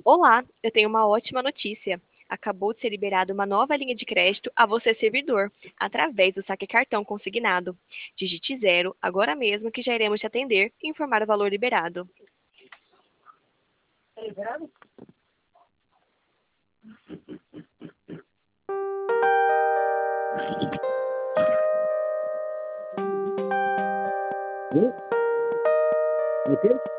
Olá, eu tenho uma ótima notícia. Acabou de ser liberada uma nova linha de crédito a você, servidor, através do saque cartão consignado. Digite zero agora mesmo que já iremos te atender e informar o valor liberado. Tá liberado? Viu? Ok?